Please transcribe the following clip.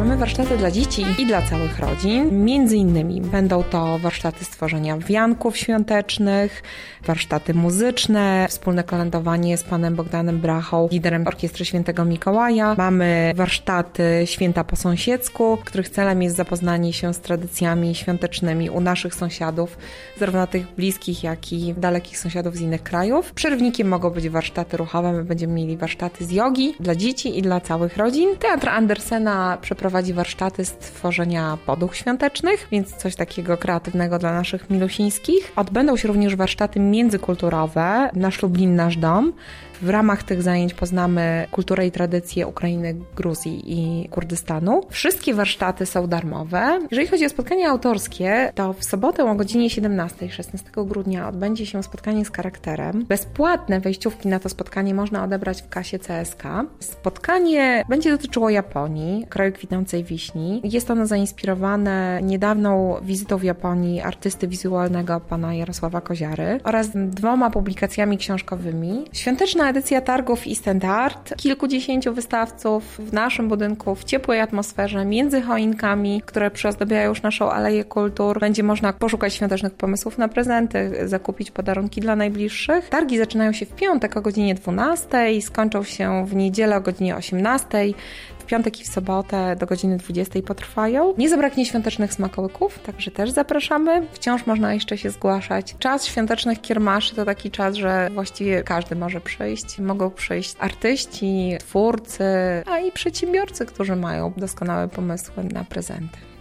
Mamy warsztaty dla dzieci i dla całych rodzin. Między innymi będą to warsztaty stworzenia wianków świątecznych, warsztaty muzyczne, wspólne kolędowanie z panem Bogdanem Brachą, liderem Orkiestry Świętego Mikołaja. Mamy warsztaty Święta po sąsiedzku, których celem jest zapoznanie się z tradycjami świątecznymi u naszych sąsiadów, zarówno tych bliskich, jak i dalekich sąsiadów z innych krajów. Przerwnikiem mogą być warsztaty ruchowe. My będziemy mieli warsztaty z jogi dla dzieci i dla całych rodzin. Teatr Andersena przeprowadzi warsztaty stworzenia poduch świątecznych, więc coś takiego kreatywnego dla naszych milusińskich. Odbędą się również warsztaty międzykulturowe Nasz Lublin, Nasz Dom. W ramach tych zajęć poznamy kulturę i tradycje Ukrainy, Gruzji i Kurdystanu. Wszystkie warsztaty są darmowe. Jeżeli chodzi o spotkania autorskie, to w sobotę o godzinie 17, 16 grudnia odbędzie się spotkanie z charakterem. Bezpłatne wejściówki na to spotkanie można odebrać w kasie CSK. Spotkanie będzie dotyczyło Japonii, kraju kwitnącej wiśni. Jest ono zainspirowane niedawną wizytą w Japonii artysty wizualnego pana Jarosława Koziary oraz 2 publikacjami książkowymi. Świąteczna edycja targów East End Art, kilkudziesięciu wystawców w naszym budynku, w ciepłej atmosferze, między choinkami, które przyozdabiają już naszą Aleję Kultur. Będzie można poszukać świątecznych pomysłów na prezenty, zakupić podarunki dla najbliższych. Targi zaczynają się w piątek o godzinie 12, skończą się w niedzielę o godzinie 18. W piątek i w sobotę do godziny 20 potrwają. Nie zabraknie świątecznych smakołyków, także też zapraszamy. Wciąż można jeszcze się zgłaszać. Czas świątecznych kiermaszy to taki czas, że właściwie każdy może przyjść. Mogą przyjść artyści, twórcy, a i przedsiębiorcy, którzy mają doskonałe pomysły na prezenty.